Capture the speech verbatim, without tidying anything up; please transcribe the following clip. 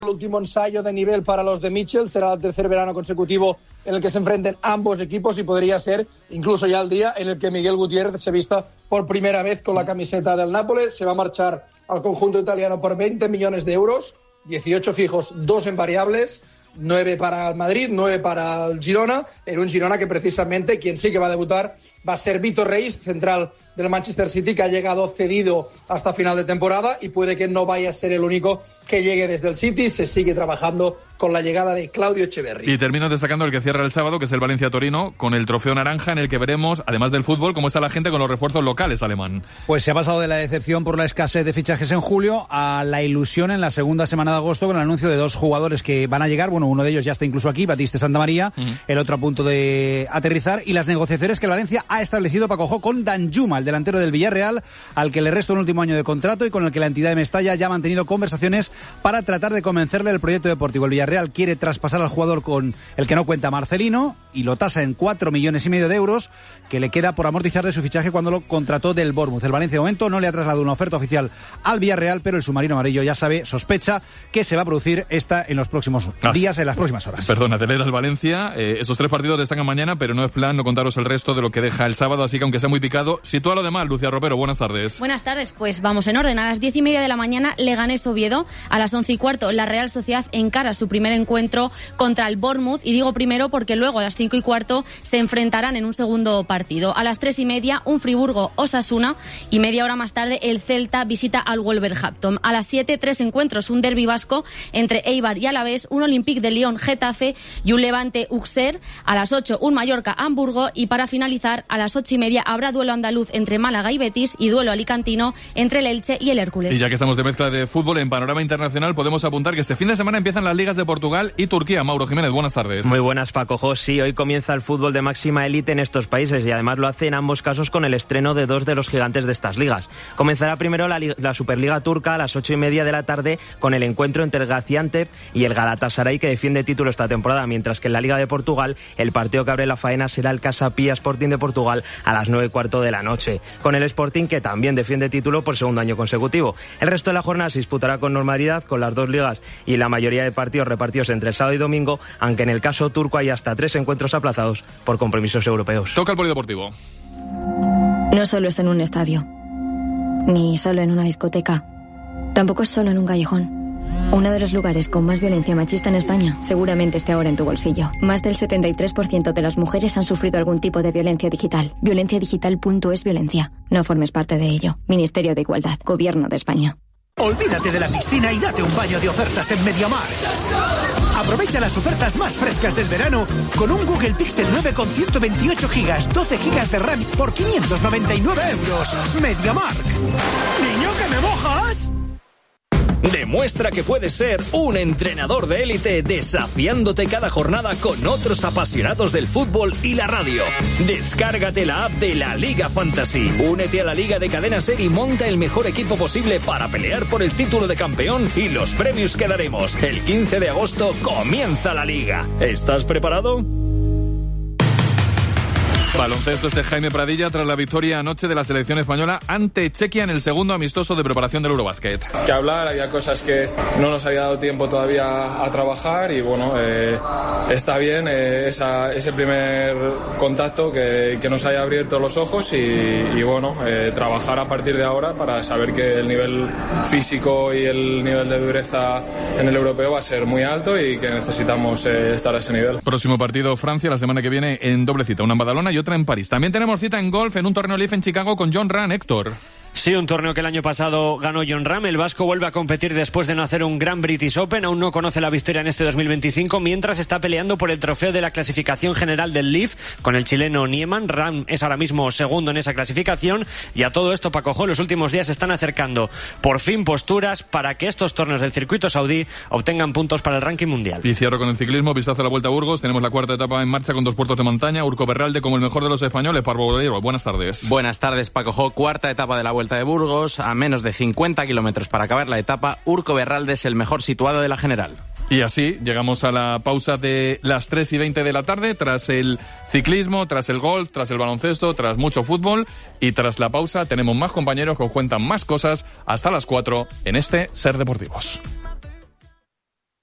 El último ensayo de nivel para los de Mitchell, será el tercer verano consecutivo en el que se enfrenten ambos equipos y podría ser incluso ya el día en el que Miguel Gutiérrez se vista por primera vez con la camiseta del Nápoles. Se va a marchar al conjunto italiano por veinte millones de euros, dieciocho fijos, dos en variables, nueve para el Madrid, nueve para el Girona, en un Girona que precisamente quien sí que va a debutar va a ser Vitor Reis, central del Manchester City, que ha llegado cedido hasta final de temporada y puede que no vaya a ser el único que llegue desde el City. Se sigue trabajando con la llegada de Claudio Echeverri. Y termino destacando el que cierra el sábado, que es el Valencia-Torino, con el trofeo naranja, en el que veremos, además del fútbol, cómo está la gente con los refuerzos locales, Alemán. Pues se ha pasado de la decepción por la escasez de fichajes en julio a la ilusión en la segunda semana de agosto con el anuncio de dos jugadores que van a llegar. Bueno, uno de ellos ya está incluso aquí, Batiste Santamaría, uh-huh. el otro a punto de aterrizar, y las negociaciones que el Valencia ha establecido, Paco Jo, con Danjuma, el delantero del Villarreal, al que le resta un último año de contrato y con el que la entidad de Mestalla ya ha mantenido conversaciones para tratar de convencerle del proyecto deportivo. El Villarreal quiere traspasar al jugador con el que no cuenta, Marcelino, y lo tasa en cuatro millones y medio de euros que le queda por amortizar de su fichaje cuando lo contrató del Bournemouth. El Valencia de momento no le ha trasladado una oferta oficial al Villarreal, pero el submarino amarillo ya sabe, sospecha que se va a producir esta en los próximos ah, días, en las próximas horas. Perdona, te leer al Valencia. Eh, esos tres partidos destacan mañana, pero no es plan no contaros el resto de lo que deja el sábado, así que aunque sea muy picado, sitúa lo demás. Lucia Ropero, buenas tardes. Buenas tardes, pues vamos en orden. A las diez y media de la mañana, Leganés Oviedo. A las once y cuarto, la Real Sociedad encara su primer encuentro contra el Bournemouth, y digo primero porque luego a las cinco y cuarto se enfrentarán en un segundo partido. A las tres y media, un Friburgo-Osasuna, y media hora más tarde el Celta visita al Wolverhampton. A las siete, tres encuentros, un derbi vasco entre Eibar y Alavés, un Olympique de Lyon-Getafe y un Levante-Uxer. A las ocho, un Mallorca-Hamburgo, y para finalizar, a las ocho y media habrá duelo andaluz entre Málaga y Betis y duelo alicantino entre el Elche y el Hércules. Y ya que estamos de mezcla de fútbol en panorama internacional, podemos apuntar que este fin de semana empiezan las ligas de Portugal y Turquía. Mauro Jiménez, buenas tardes. Muy buenas, Paco Jo. Sí, hoy comienza el fútbol de máxima élite en estos países, y además lo hace en ambos casos con el estreno de dos de los gigantes de estas ligas. Comenzará primero la, la Superliga turca a las ocho y media de la tarde con el encuentro entre el Gaziantep y el Galatasaray, que defiende título esta temporada, mientras que en la Liga de Portugal el partido que abre la faena será el Casa Pia Sporting de Portugal a las nueve y cuarto de la noche, con el Sporting, que también defiende título por segundo año consecutivo. El resto de la jornada se disputará con normalidad, con las dos ligas y la mayoría de partidos repartidos entre el sábado y domingo, aunque en el caso turco hay hasta tres encuentros aplazados por compromisos europeos. Toca el polideportivo. No solo es en un estadio, ni solo en una discoteca, tampoco es solo en un callejón. Uno de los lugares con más violencia machista en España seguramente esté ahora en tu bolsillo. Más del setenta y tres por ciento de las mujeres han sufrido algún tipo de violencia digital. violencia digital punto es violencia. No formes parte de ello. Ministerio de Igualdad, Gobierno de España. Olvídate de la piscina y date un baño de ofertas en MediaMarkt. Aprovecha las ofertas más frescas del verano con un Google Pixel nueve con ciento veintiocho gigas, doce gigas de RAM por quinientos noventa y nueve euros. MediaMarkt. ¡Niño, que me mojas! Demuestra que puedes ser un entrenador de élite desafiándote cada jornada con otros apasionados del fútbol y la radio. Descárgate la app de la Liga Fantasy. Únete a la Liga de Cadena Ser y monta el mejor equipo posible para pelear por el título de campeón y los premios que daremos. El quince de agosto comienza la Liga. ¿Estás preparado? Baloncesto, este Jaime Pradilla tras la victoria anoche de la selección española ante Chequia en el segundo amistoso de preparación del Eurobasket. Que hablar, había cosas que no nos había dado tiempo todavía a trabajar y bueno, eh, está bien eh, esa, ese primer contacto que, que nos haya abierto los ojos y, y bueno, eh, trabajar a partir de ahora para saber que el nivel físico y el nivel de dureza en el europeo va a ser muy alto y que necesitamos eh, estar a ese nivel. Próximo partido Francia la semana que viene en doble cita, una en Badalona y otra en París. También tenemos cita en golf en un torneo Leaf en Chicago con Jon Rahm. Héctor. Sí, un torneo que el año pasado ganó Jon Rahm. El vasco vuelve a competir después de no hacer un gran British Open. Aún no conoce la victoria en este dos mil veinticinco, mientras está peleando por el trofeo de la clasificación general del Leaf con el chileno Niemann. Rahm es ahora mismo segundo en esa clasificación y a todo esto, Paco Jo, los últimos días se están acercando por fin posturas para que estos torneos del circuito saudí obtengan puntos para el ranking mundial. Y cierro con el ciclismo, vistazo a la Vuelta a Burgos. Tenemos la cuarta etapa en marcha con dos puertos de montaña. Urco Berralde como el mejor de los españoles. Pablo Bolero, buenas tardes. Buenas tardes, Paco Jo. Cuarta etapa de la Vuelta de Burgos. A menos de cincuenta kilómetros para acabar la etapa, Urco Berralde es el mejor situado de la general. Y así llegamos a la pausa de las tres y veinte de la tarde, tras el ciclismo, tras el golf, tras el baloncesto, tras mucho fútbol, y tras la pausa tenemos más compañeros que os cuentan más cosas hasta las cuatro en este Ser Deportivos.